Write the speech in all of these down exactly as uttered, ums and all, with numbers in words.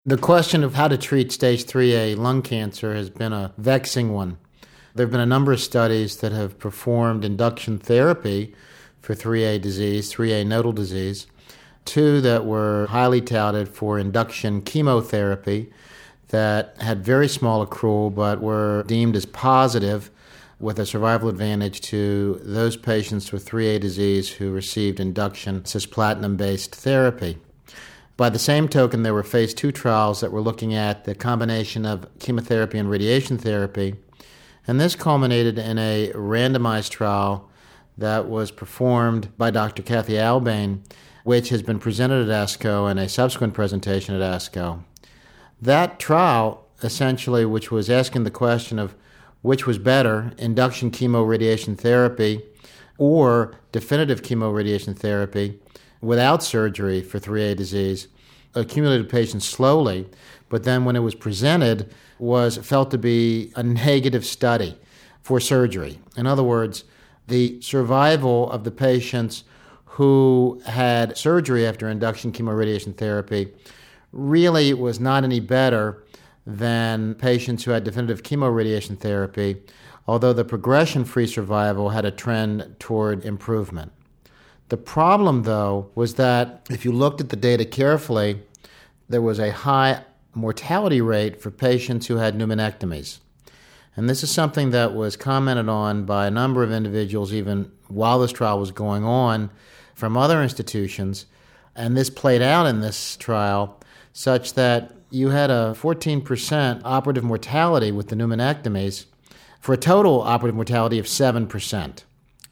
The question of how to treat stage three A lung cancer has been a vexing one. There have been a number of studies that have performed induction therapy for three A disease, three A nodal disease, two that were highly touted for induction chemotherapy that had very small accrual but were deemed as positive with a survival advantage to those patients with three A disease who received induction cisplatin-based therapy. By the same token, there were phase two trials that were looking at the combination of chemotherapy and radiation therapy, and this culminated in a randomized trial that was performed by Doctor Kathy Albane, which has been presented at ASCO and a subsequent presentation at ASCO. That trial, essentially, which was asking the question of which was better, induction chemoradiation therapy or definitive chemoradiation therapy without surgery for three A disease, accumulated patients slowly, but then when it was presented, was felt to be a negative study for surgery. In other words, the survival of the patients who had surgery after induction chemoradiation therapy really was not any better than patients who had definitive chemoradiation therapy, although the progression-free survival had a trend toward improvement. The problem, though, was that if you looked at the data carefully, there was a high mortality rate for patients who had pneumonectomies. And this is something that was commented on by a number of individuals even while this trial was going on from other institutions. And this played out in this trial such that you had a fourteen percent operative mortality with the pneumonectomies for a total operative mortality of seven percent.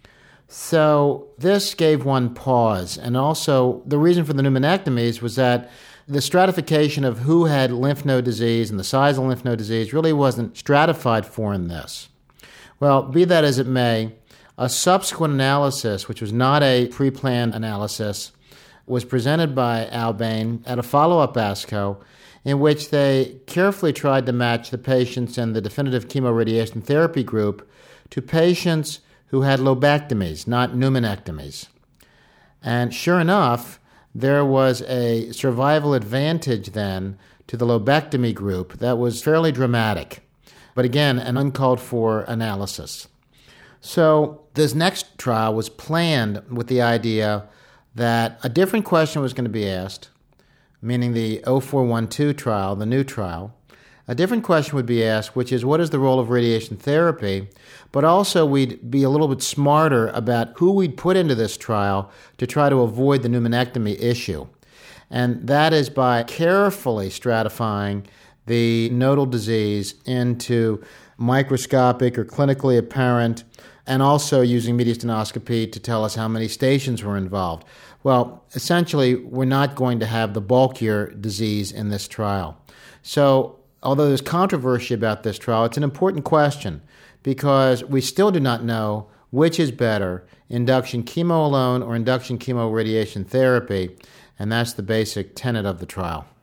So this gave one pause. And also the reason for the pneumonectomies was that the stratification of who had lymph node disease and the size of lymph node disease really wasn't stratified for in this. Well, be that as it may, a subsequent analysis, which was not a pre-planned analysis, was presented by Albane at a follow-up ASCO in which they carefully tried to match the patients in the definitive chemoradiation therapy group to patients who had lobectomies, not pneumonectomies. And sure enough, there was a survival advantage then to the lobectomy group that was fairly dramatic, but again, an uncalled for analysis. So this next trial was planned with the idea that a different question was going to be asked, meaning the oh four one two trial, the new trial. A different question would be asked, which is what is the role of radiation therapy? But also we'd be a little bit smarter about who we'd put into this trial to try to avoid the pneumonectomy issue. And that is by carefully stratifying the nodal disease into microscopic or clinically apparent, and also using mediastinoscopy to tell us how many stations were involved. Well, essentially, we're not going to have the bulkier disease in this trial. So although there's controversy about this trial, it's an important question because we still do not know which is better, induction chemo alone or induction chemoradiation therapy, and that's the basic tenet of the trial.